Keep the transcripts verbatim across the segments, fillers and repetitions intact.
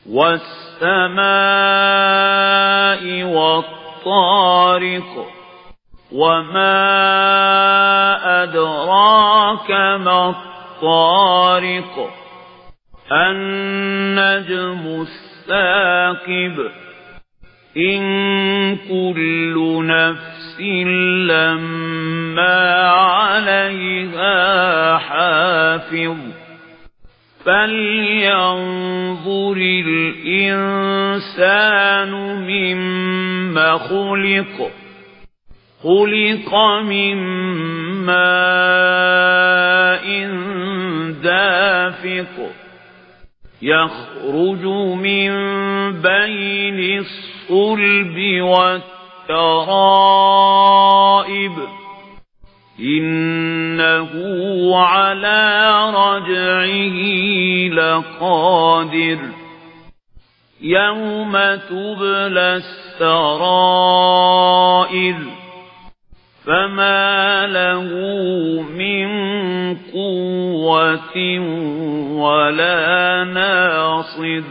والسماء والطارق وما أدراك ما الطارق النجم الثاقب إن كل نفس لما عليها حافظ فلينظر الإنسان مما خلق خلق من ماء دافق يخرج من بين الصلب والترائب إنه على رجعه لقادر يوم تبلى السرائر فما له من قوة ولا ناصر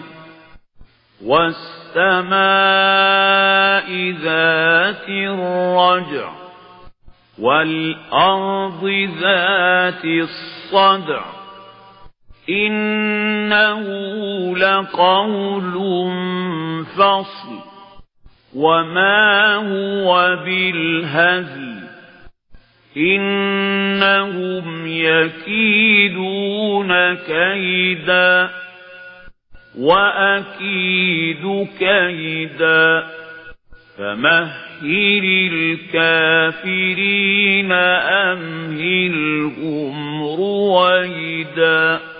والسماء ذات الرجع والأرض ذات الصدع إنه لقول فصل وما هو بالهزل إنهم يكيدون كيدا وأكيد كيدا فمهل الكافرين أمهلهم رويدا.